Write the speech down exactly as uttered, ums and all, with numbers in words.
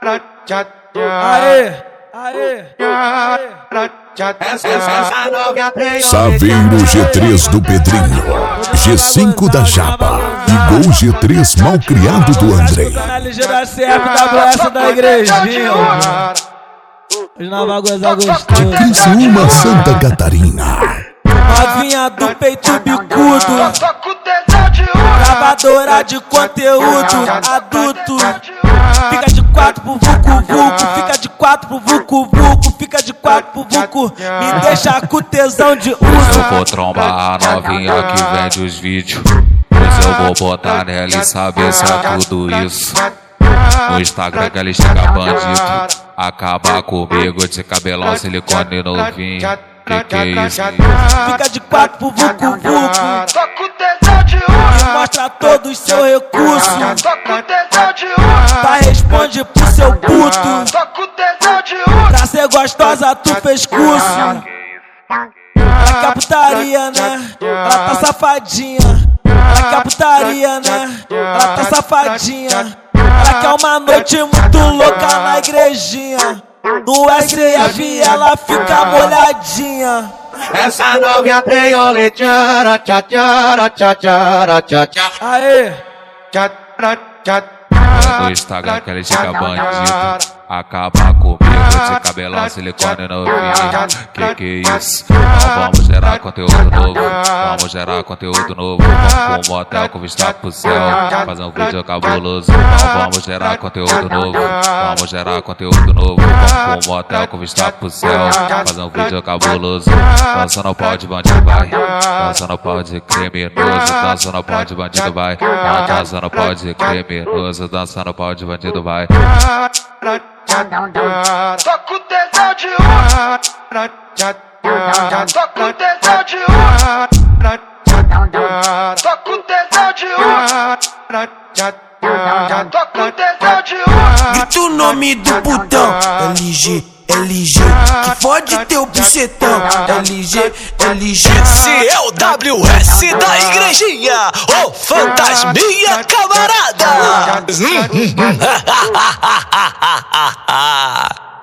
Aê, aê, aê. Saveiro G três do Pedrinho, G cinco da Japa e Gol G três malcriado do Andrei. Na ligeira C F W S da igrejinha. Hoje nós vamos gozar gostoso. De Criciúma, Santa Catarina. Novinha do peito bicudo, gravadora de conteúdo adulto. Fica de quatro pro vucu vucu, fica de quatro pro vucu vucu, fica de quatro pro vucu. Me deixa com tesão de uso. Eu vou trombar a novinha que vende os vídeos, pois eu vou botar nela e saber se é tudo isso. No Instagram que ela chega bandido, acaba comigo de cabelão, silicone novinho. Que que é isso? Fica de quatro pro vucu vucu, Só com tesão de uso, e mostra todos os seus recursos. só com tesão de uso, Tá, responde pro seu puto. só com tesão de uso. Pra ser gostosa tu fez curso. Ela quer putaria, né? Ela tá safadinha. Ela quer putaria, né? Ela tá safadinha. Ela quer uma noite muito louca na igrejinha. No S F ela fica molhadinha. Essa novinha tem olê, tchara, tchá, tchara, tchá, tchara, tchá, tchá. Aê! Tchá, tchá, tchá. No Instagram que ela chega bandido, acaba comigo de cabelão, silicone novinho. Que que é isso? Então vamos gerar conteúdo novo, vamos gerar conteúdo novo. Vamos pro motel com vista pro céu, fazer um vídeo cabuloso. Então vamos gerar conteúdo novo, vamos gerar conteúdo novo. Vamos pro motel com vista pro céu, fazer um vídeo cabuloso. Dança no pau de bandido vai, dança no pau de criminoso, dança no pau de bandido vai, dança no pau de criminoso, dança no pau de bandido vai. Só com tesão de uso, só com tesão de uso, só com tesão de uso, só com tesão de uso. Grita o nome do putão, L G, L G, que fode teu bucetão, L G, L G. Esse é o W S da igrejinha, ô fantasminha camarada.